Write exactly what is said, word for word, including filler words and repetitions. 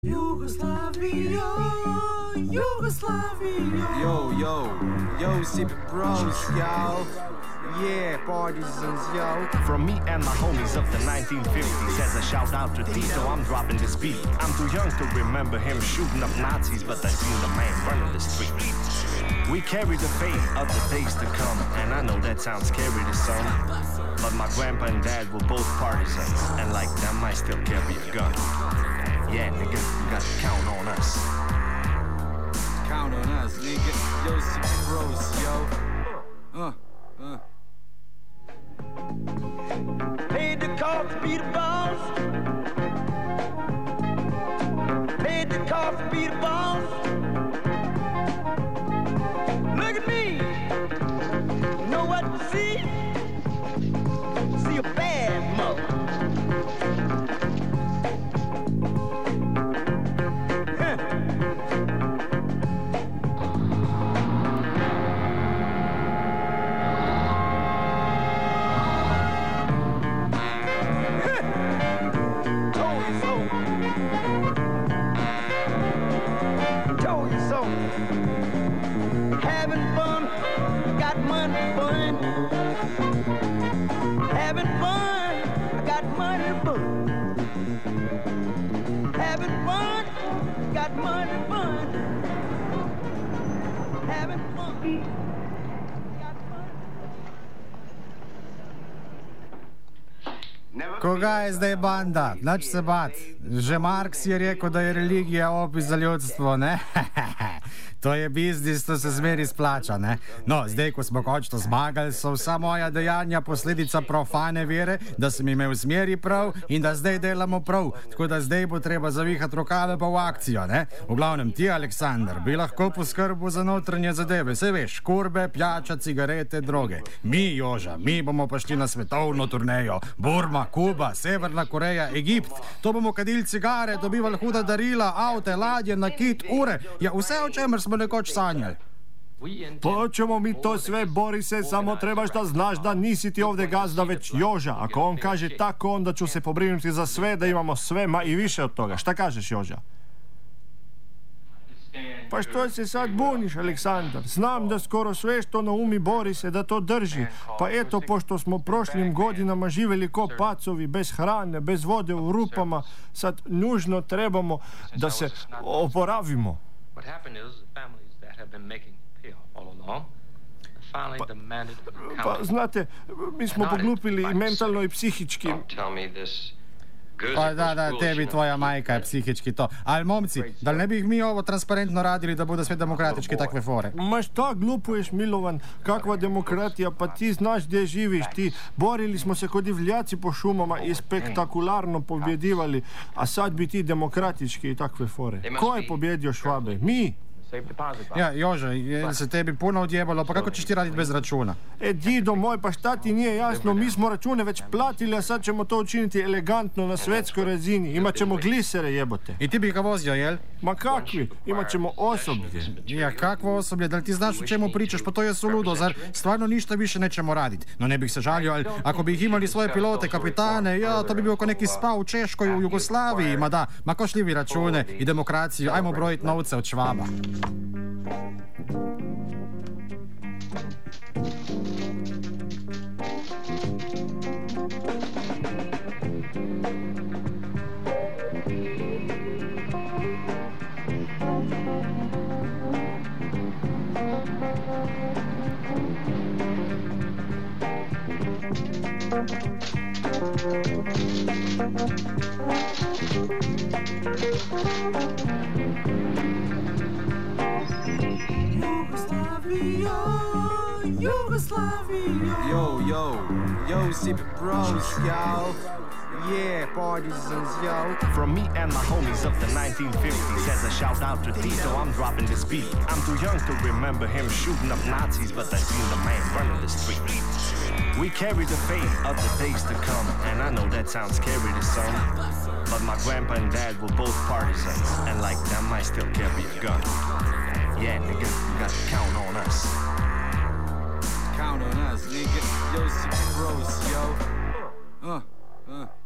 Yugoslavia, Yugoslavia. Yo, yo, yo, C P Bros, y'all. Yeah, partisans, yo. From me and my homies of the nineteen fifties, as a shout out to Tito, I'm dropping this beat. I'm too young to remember him shooting up Nazis, but I seen the man running the street. We carry the fate of the days to come, and I know that sounds scary to some, but my grandpa and dad were both partisans, and like them I still carry a gun. Yeah, nigga, you gotta count on us. Count on us, nigga. Yo, C P Bros, yo. Uh, uh. Paid the cost to be the boss. Paid the cost to be the boss. Look at me. Know what to see? See a bad mother. Having fun, got money fun. Having fun, got money fun. Having fun, got money fun. Having fun, got money. Koga je zdaj banda? Nač se bat. Že Marks je rekel, da je religija opis za ljudstvo, ne? To je biznis, to se zmeri splača, ne? No, zdaj, ko smo končno zmagali, so vsa moja dejanja posledica profane vere, da sem imel smeri prav in da zdaj delamo prav. Tako da zdaj bo treba zavihati rokave pa v akcijo, ne? V glavnem ti, Aleksandar, bi lahko poskrbel za notranje zadeve. Saj veš, kurbe, pijača, cigarete, droge. Mi, Joža, mi bomo pa šli na svetovno turnejo. Burma, Kuba, Severna Koreja, Egipt. To bomo kadili cigare, dobivali huda darila, avte, ladje, nakit, ure. Ja, vse, o čemer smo nekoč sanjali. Pa ćemo mi to sve, Borise, samo trebaš da znaš da nisi ti ovdje gazda već Joža. Ako on kaže tako, onda ću se pobrinuti za sve, da imamo sve, ma i više od toga. Šta kažeš, Joža? Pa što se sad buniš, Aleksandar? Znam da skoro sve što naumi Borise da to drži. Pa eto, pošto smo prošlim godinama živjeli ko pacovi, bez hrane, bez vode u rupama, sad nužno trebamo da se oporavimo. Pa, pa znate, mi smo poglupili i mentalno i psihički. Pa da, da, tebi tvoja majka je psihički to. Ali momci, da li ne bih mi ovo transparentno radili da bude sve demokratički takve fore? Ma šta glupuješ, Milovan, kakva demokratija, pa ti znaš gdje živiš, ti borili smo se kod divljaci po šumama i spektakularno pobjedivali, a sad bi ti demokratički i takve fore. Ko je pobjedio Švabe? Mi! Ja, Jože, je se tebi puno odjebalo, pa kako ćeš ti raditi bez računa? E, dido moj, pa šta ti nije jasno, mi smo račune već platili, a sad ćemo to učiniti elegantno na svetskoj razini. Imat ćemo glisere, jebote. I ti bi ga vozio, jel? Ma kakvi? Imat ćemo osoblje. Ja, kakvo osoblje? Da li ti znaš o čemu pričaš? Pa to je suludo, zar stvarno ništa više nećemo raditi? No ne bih se žalio, ali ako bi ih imali svoje pilote, kapitane, ja, to bi bio ko neki spa u Češkoj, u Jugoslaviji, ma da, ma ko šljivi račune i demokraciju, ajmo brojiti novce od Švaba. Yugoslavia, Yugoslavia. Yo, yo, yo, C P Bros, y'all. Yeah, partisans, yo. From me and my homies of the nineteen fifties, as a shout out to Tito, I'm dropping this beat. I'm too young to remember him shooting up Nazis, but I seen the man running the street. We carry the fate of the days to come, and I know that sounds scary to some, but my grandpa and dad were both partisans, and like them I still carry a gun. Yeah, nigga, you gotta count on us. Count on us, nigga. Yo, C P Bros, yo. Uh, uh.